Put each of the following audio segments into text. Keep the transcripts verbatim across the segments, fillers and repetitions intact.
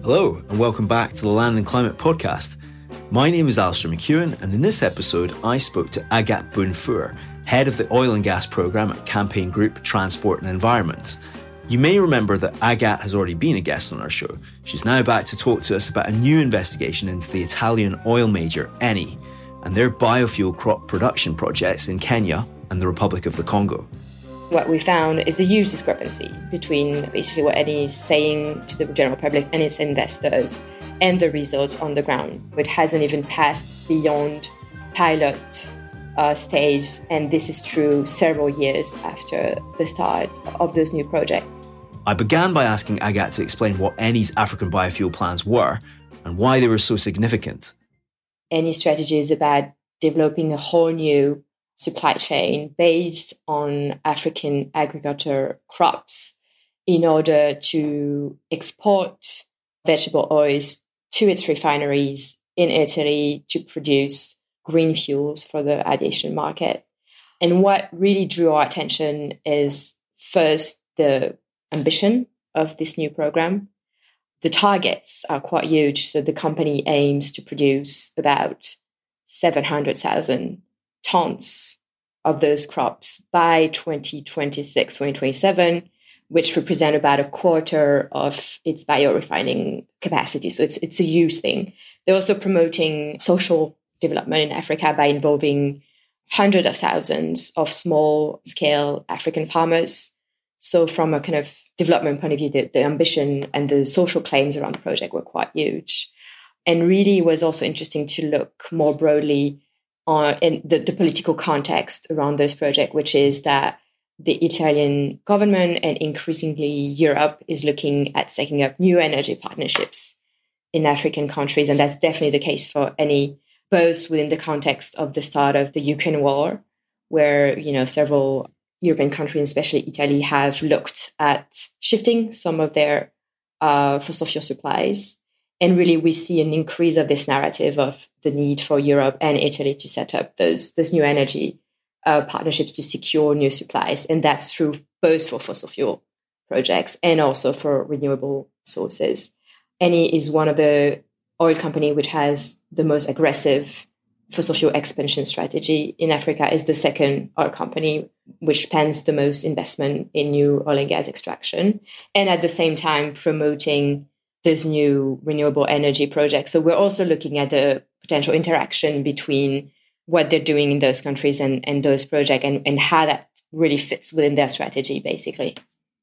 Hello, and welcome back to the Land and Climate Podcast. My name is Alistair McEwen, and in this episode, I spoke to Agathe Boon-Foor, head of the oil and gas programme at Campaign Group Transport and Environment. You may remember that Agathe has already been a guest on our show. She's now back to talk to us about a new investigation into the Italian oil major Eni and their biofuel crop production projects in Kenya and the Republic of the Congo. What we found is a huge discrepancy between basically what Eni is saying to the general public and its investors and the results on the ground. It hasn't even passed beyond pilot uh, stage, and this is true several years after the start of those new projects. I began by asking Agathe to explain what Eni's African biofuel plans were and why they were so significant. Eni's strategy is about developing a whole new supply chain based on African agriculture crops in order to export vegetable oils to its refineries in Italy to produce green fuels for the aviation market. And what really drew our attention is first the ambition of this new program. The targets are quite huge. So the company aims to produce about seven hundred thousand tons of those crops by twenty twenty-six, twenty twenty-seven, which represent about a quarter of its biorefining capacity. So it's it's a huge thing. They're also promoting social development in Africa by involving hundreds of thousands of small-scale African farmers. So from a kind of development point of view, the, the ambition and the social claims around the project were quite huge. And really it was also interesting to look more broadly on in the, the political context around this project, which is that the Italian government and increasingly Europe is looking at setting up new energy partnerships in African countries. And that's definitely the case for Eni, both within the context of the start of the Ukraine war, where, you know, several European countries, especially Italy, have looked at shifting some of their uh, fossil fuel supplies. And really, we see an increase of this narrative of the need for Europe and Italy to set up those, those new energy uh, partnerships to secure new supplies. And that's true both for fossil fuel projects and also for renewable sources. Eni is one of the oil companies which has the most aggressive fossil fuel expansion strategy in Africa. Is the second oil company which spends the most investment in new oil and gas extraction, and at the same time promoting this new renewable energy project. So we're also looking at the potential interaction between what they're doing in those countries and, and those projects and, and how that really fits within their strategy, basically.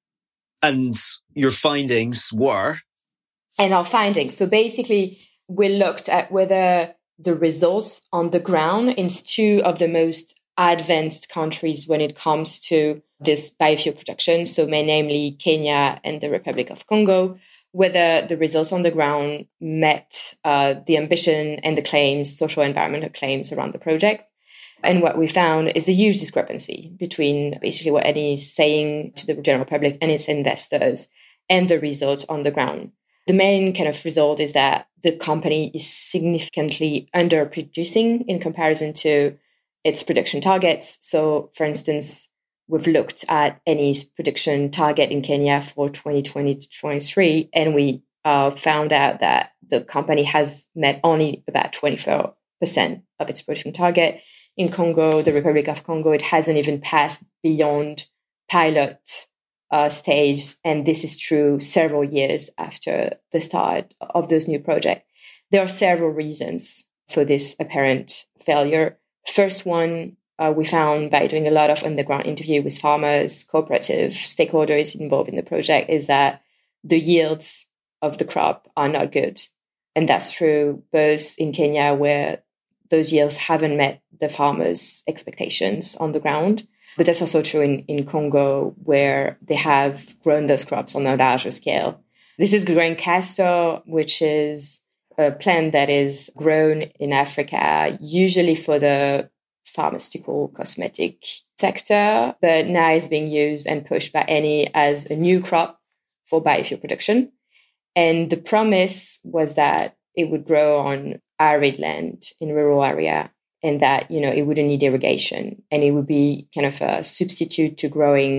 And your findings were? And our findings. So basically, we looked at whether the results on the ground in two of the most advanced countries when it comes to this biofuel production, so namely Kenya and the Republic of Congo, whether the results on the ground met uh, the ambition and the claims, social environmental claims around the project. And what we found is a huge discrepancy between basically what Eni is saying to the general public and its investors and the results on the ground. The main kind of result is that the company is significantly underproducing in comparison to its production targets. So, for instance, we've looked at Eni's production target in Kenya for twenty twenty to twenty-three, and we uh, found out that the company has met only about twenty-four percent of its production target. In Congo, the Republic of Congo, it hasn't even passed beyond pilot uh, stage, and this is true several years after the start of those new projects. There are several reasons for this apparent failure. First one, Uh, we found by doing a lot of on-the-ground interview with farmers, cooperative stakeholders involved in the project, is that the yields of the crop are not good. And that's true both in Kenya, where those yields haven't met the farmers' expectations on the ground, but that's also true in, in Congo, where they have grown those crops on a larger scale. This is growing castor, which is a plant that is grown in Africa, usually for the pharmaceutical cosmetic sector, but now is being used and pushed by Eni as a new crop for biofuel production. And the promise was that it would grow on arid land in rural area, and that, you know, it wouldn't need irrigation, and it would be kind of a substitute to growing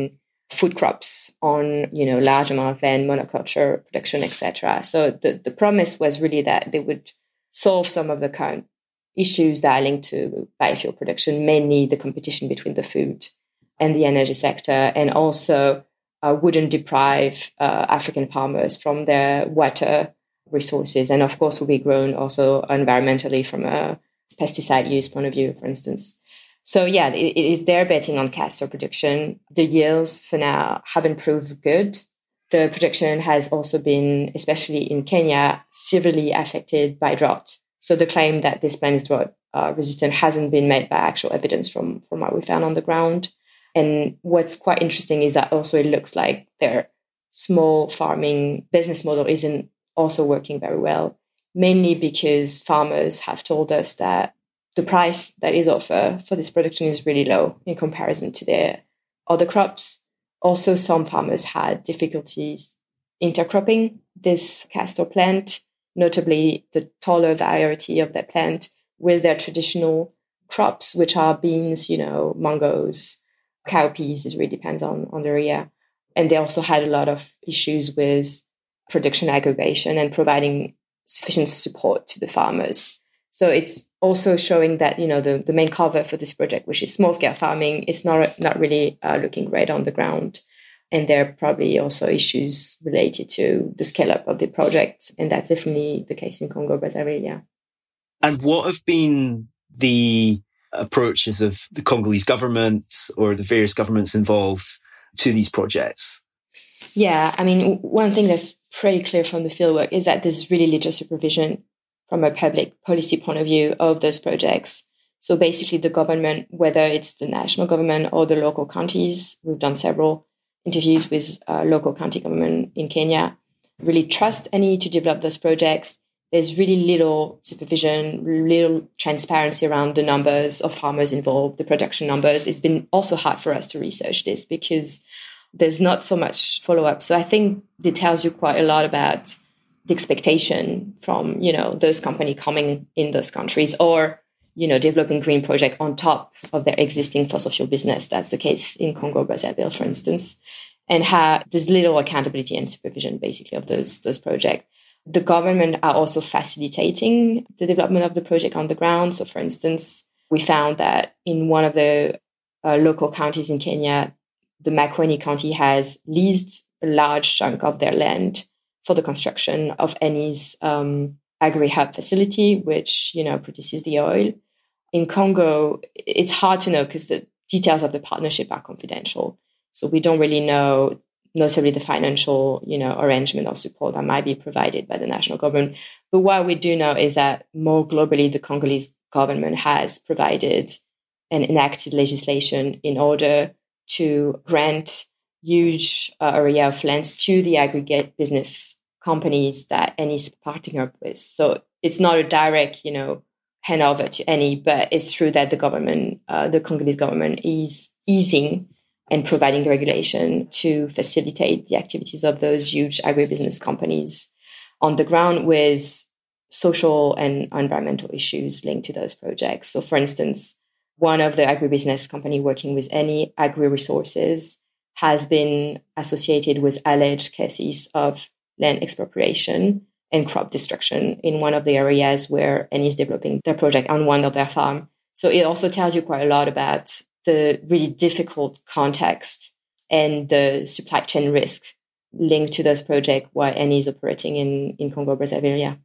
food crops on, you know, large amount of land, monoculture production, et cetera. So the, the promise was really that they would solve some of the current issues that are linked to biofuel production, mainly the competition between the food and the energy sector, and also uh, wouldn't deprive uh, African farmers from their water resources, and of course will be grown also environmentally from a pesticide use point of view, for instance. So yeah, it, it is they're betting on castor production. The yields for now haven't proved good. The production has also been, especially in Kenya, severely affected by drought. So the claim that this plant is drought uh, resistant hasn't been made by actual evidence from, from what we found on the ground. And what's quite interesting is that also it looks like their small farming business model isn't also working very well, mainly because farmers have told us that the price that is offered for this production is really low in comparison to their other crops. Also, some farmers had difficulties intercropping this castor plant, notably the taller variety of that plant with their traditional crops, which are beans, you know, mangoes, cowpeas. It really depends on, on the area. And they also had a lot of issues with production aggregation and providing sufficient support to the farmers. So it's also showing that, you know, the, the main cover for this project, which is small-scale farming, is not, not really uh, looking great on the ground. And there are probably also issues related to the scale-up of the project. And that's definitely the case in Congo, Brazzaville, yeah. And what have been the approaches of the Congolese government or the various governments involved to these projects? Yeah, I mean, one thing that's pretty clear from the fieldwork is that there's really little supervision from a public policy point of view of those projects. So basically the government, whether it's the national government or the local counties, we've done several interviews with uh, local county government in Kenya, really trust any to develop those projects. There's really little supervision, little transparency around the numbers of farmers involved, the production numbers. It's been also hard for us to research this because there's not so much follow-up. So I think it tells you quite a lot about the expectation from, you know, those companies coming in those countries or, you know, developing green project on top of their existing fossil fuel business. That's the case in Congo, Brazzaville, for instance, and how there's little accountability and supervision basically of those, those projects. The government are also facilitating the development of the project on the ground. So for instance, we found that in one of the uh, local counties in Kenya, the Makueni County has leased a large chunk of their land for the construction of Eni's um, agri-hub facility, which, you know, produces the oil. In Congo, it's hard to know because the details of the partnership are confidential. So we don't really know, notably the financial, you know, arrangement or support that might be provided by the national government. But what we do know is that more globally, the Congolese government has provided and enacted legislation in order to grant huge uh, area of lands to the aggregate business companies that Eni's partnering up with. So it's not a direct, you know, handover to Eni, but it's true that the government, uh, the Congolese government is easing and providing regulation to facilitate the activities of those huge agribusiness companies on the ground with social and environmental issues linked to those projects. So for instance, one of the agribusiness company working with Eni, Agri Resources, has been associated with alleged cases of land expropriation and crop destruction in one of the areas where Eni is developing their project on one of their farms. So it also tells you quite a lot about the really difficult context and the supply chain risk linked to those projects while Eni is operating in, in Congo, Brazzaville. Yeah.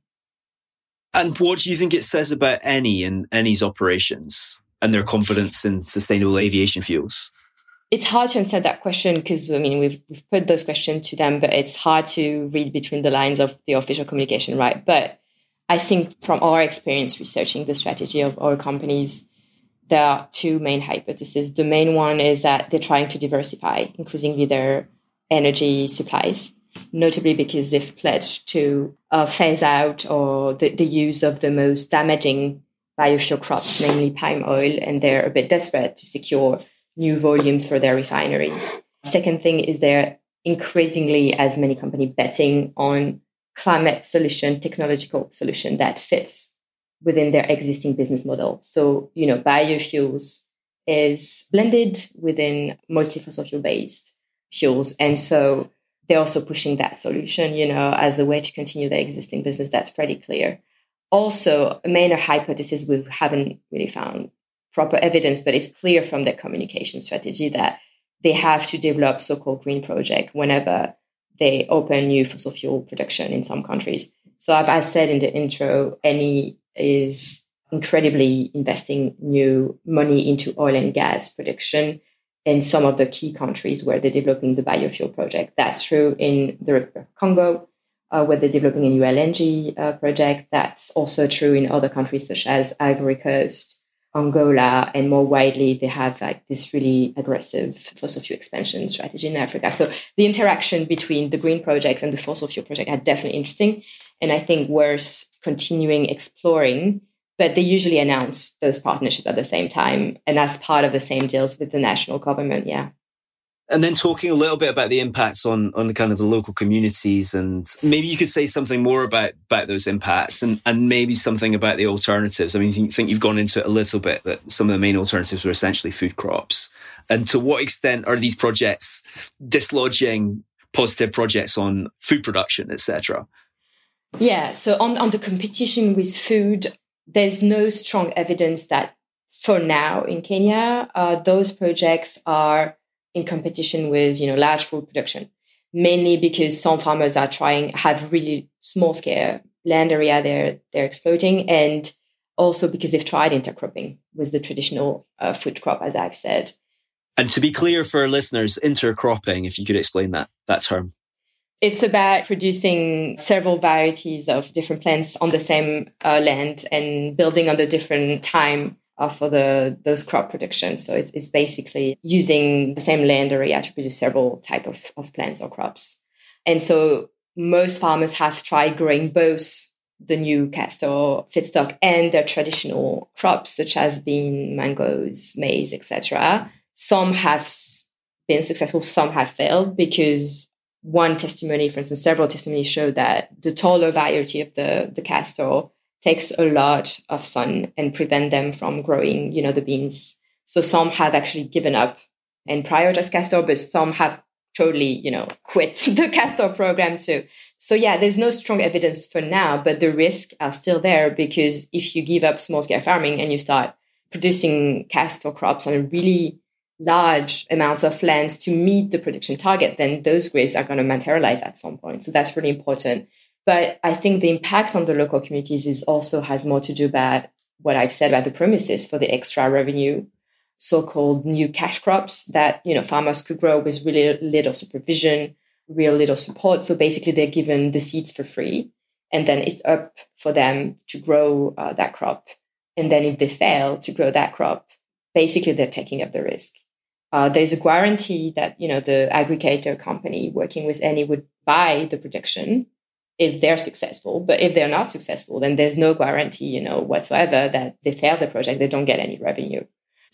And what do you think it says about Eni and Eni's operations and their confidence in sustainable aviation fuels? It's hard to answer that question because, I mean, we've, we've put those questions to them, but it's hard to read between the lines of the official communication, right? But I think from our experience researching the strategy of oil companies, there are two main hypotheses. The main one is that they're trying to diversify increasingly their energy supplies, notably because they've pledged to uh, phase out or the, the use of the most damaging biofuel crops, namely palm oil, and they're a bit desperate to secure new volumes for their refineries. Second thing is they're increasingly, as many companies, betting on climate solution, technological solution that fits within their existing business model. So, you know, biofuels is blended within mostly fossil fuel-based fuels. And so they're also pushing that solution, you know, as a way to continue their existing business. That's pretty clear. Also, a main hypothesis we haven't really found proper evidence, but it's clear from their communication strategy that they have to develop so-called green project whenever they open new fossil fuel production in some countries. So as I said in the intro, Eni is incredibly investing new money into oil and gas production in some of the key countries where they're developing the biofuel project. That's true in the Republic of Congo, uh, where they're developing a new L N G uh, project. That's also true in other countries such as Ivory Coast, Angola, and more widely, they have like this really aggressive fossil fuel expansion strategy in Africa. So the interaction between the green projects and the fossil fuel project are definitely interesting, and I think worth continuing exploring. But they usually announce those partnerships at the same time and as part of the same deals with the national government. Yeah. And then talking a little bit about the impacts on, on the kind of the local communities, and maybe you could say something more about, about those impacts and, and maybe something about the alternatives. I mean, I think you've gone into it a little bit, that some of the main alternatives were essentially food crops. And to what extent are these projects dislodging positive projects on food production, et cetera? Yeah. So on, on the competition with food, there's no strong evidence that for now in Kenya, uh, those projects are in competition with, you know, large food production, mainly because some farmers are trying, have really small scale land area they're, they're exploiting, and also because they've tried intercropping with the traditional uh, food crop, as I've said. And to be clear for our listeners, intercropping, if you could explain that, that term. It's about producing several varieties of different plants on the same uh, land and building on the different time uh, for the those crop production. So it's, it's basically using the same land area to produce several type of, of plants or crops. And so most farmers have tried growing both the new castor feedstock and their traditional crops, such as bean, mangoes, maize, et cetera. Some have been successful, some have failed, because one testimony, for instance, several testimonies show that the taller variety of the, the castor takes a lot of sun and prevent them from growing, you know, the beans. So some have actually given up and prioritized castor, but some have totally, you know, quit the castor program too. So yeah, there's no strong evidence for now, but the risks are still there, because if you give up small scale farming and you start producing castor crops on a really large amounts of lands to meet the production target, then those grids are going to materialize at some point. So that's really important. But I think the impact on the local communities is also has more to do about what I've said about the premises for the extra revenue, so-called new cash crops that, you know, farmers could grow with really little supervision, real little support. So basically they're given the seeds for free, and then it's up for them to grow uh, that crop. And then if they fail to grow that crop, basically they're taking up the risk. Uh, there's a guarantee that, you know, the aggregator company working with Eni would buy the production if they're successful. But if they're not successful, then there's no guarantee, you know, whatsoever that they fail the project, they don't get any revenue.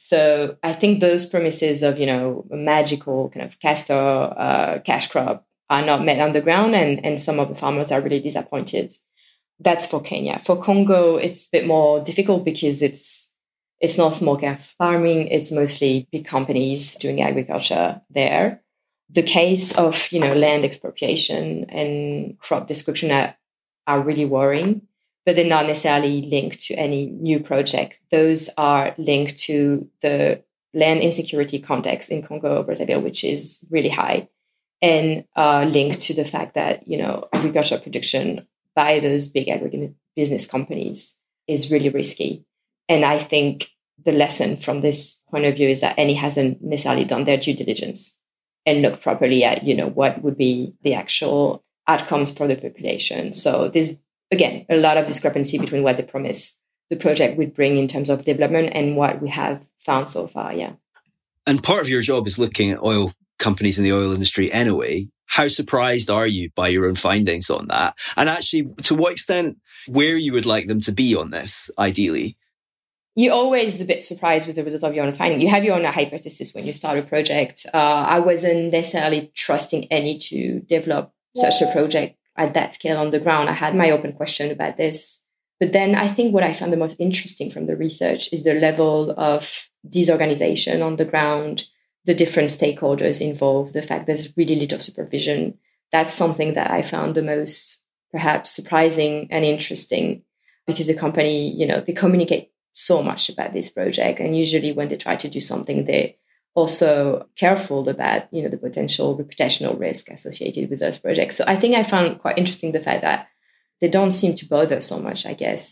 So I think those premises of, you know, a magical kind of castor uh, cash crop are not met on the ground, and, and some of the farmers are really disappointed. That's for Kenya. For Congo, it's a bit more difficult because it's It's not small-scale farming. It's mostly big companies doing agriculture there. The case of, you know, land expropriation and crop destruction are, are really worrying, but they're not necessarily linked to any new project. Those are linked to the land insecurity context in Congo, Brazzaville, which is really high, and uh, linked to the fact that, you know, agricultural production by those big agribusiness companies is really risky. And I think the lesson from this point of view is that Eni hasn't necessarily done their due diligence and looked properly at, you know, what would be the actual outcomes for the population. So there's, again, a lot of discrepancy between what they promise the project would bring in terms of development and what we have found so far, yeah. And part of your job is looking at oil companies in the oil industry anyway. How surprised are you by your own findings on that? And actually, to what extent, where you would like them to be on this, ideally? You're always a bit surprised with the result of your own finding. You have your own hypothesis when you start a project. Uh, I wasn't necessarily trusting Eni to develop such a project at that scale on the ground. I had my open question about this. But then I think what I found the most interesting from the research is the level of disorganization on the ground, the different stakeholders involved, the fact there's really little supervision. That's something that I found the most perhaps surprising and interesting, because the company, you know, they communicate so much about this project. And usually when they try to do something, they're also careful about, you know, the potential reputational risk associated with those projects. So I think I found quite interesting the fact that they don't seem to bother so much, I guess.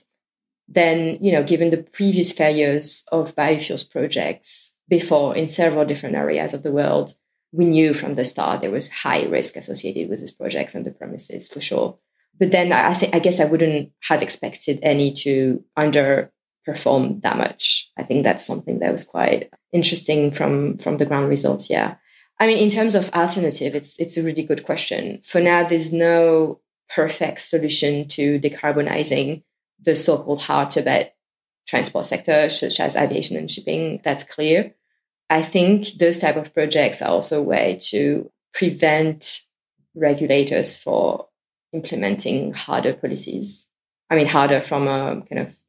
Then, you know, given the previous failures of biofuels projects before in several different areas of the world, we knew from the start there was high risk associated with these projects and the premises for sure. But then I think I guess I wouldn't have expected any to underperform that much. I think that's something that was quite interesting from, from the ground results. Yeah. I mean, in terms of alternative, it's it's a really good question. For now, there's no perfect solution to decarbonizing the so-called hard-to-abate transport sector, such as aviation and shipping. That's clear. I think those type of projects are also a way to prevent regulators for implementing harder policies. I mean, harder from a kind of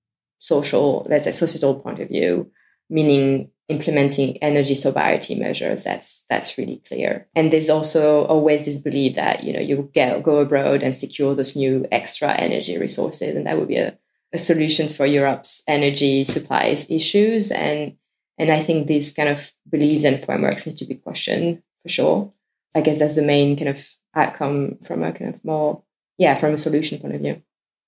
social, let's say, societal point of view, meaning implementing energy sobriety measures. That's that's really clear. And there's also always this belief that, you know, you get, go abroad and secure those new extra energy resources, and that would be a, a solution for Europe's energy supplies issues. And and I think these kind of beliefs and frameworks need to be questioned for sure. I guess that's the main kind of outcome from a kind of more, yeah, from a solution point of view.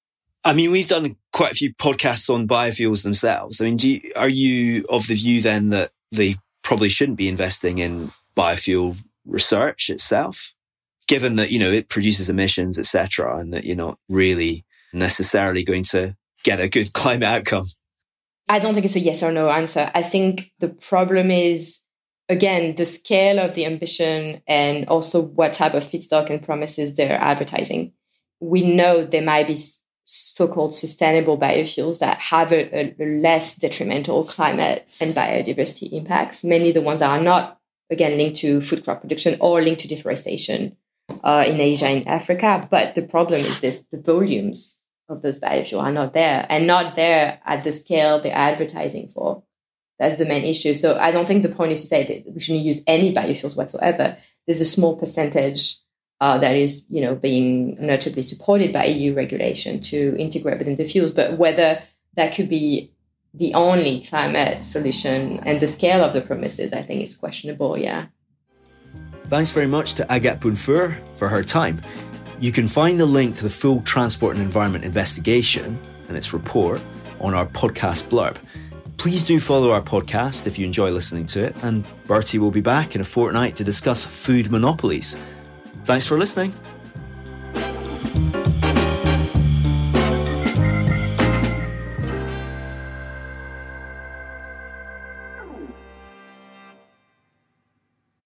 I mean, we've done quite a few podcasts on biofuels themselves. I mean, do you, are you of the view then that they probably shouldn't be investing in biofuel research itself, given that, you know, it produces emissions, et cetera, and that you're not really necessarily going to get a good climate outcome? I don't think it's a yes or no answer. I think the problem is, again, the scale of the ambition and also what type of feedstock and promises they're advertising. We know there might be so-called sustainable biofuels that have a, a less detrimental climate and biodiversity impacts, mainly the ones that are not, again, linked to food crop production or linked to deforestation uh, in Asia and Africa. But the problem is this, the volumes of those biofuels are not there, and not there at the scale they're advertising for. That's the main issue. So I don't think the point is to say that we shouldn't use any biofuels whatsoever. There's a small percentage uh, that is, you know, being notably supported by E U regulation to integrate within the fuels. But whether that could be the only climate solution and the scale of the promises, I think is questionable, yeah. Thanks very much to Agathe Bounfour for her time. You can find the link to the full Transport and Environment investigation and its report on our podcast blurb. Please do follow our podcast if you enjoy listening to it, and Bertie will be back in a fortnight to discuss food monopolies. Thanks for listening.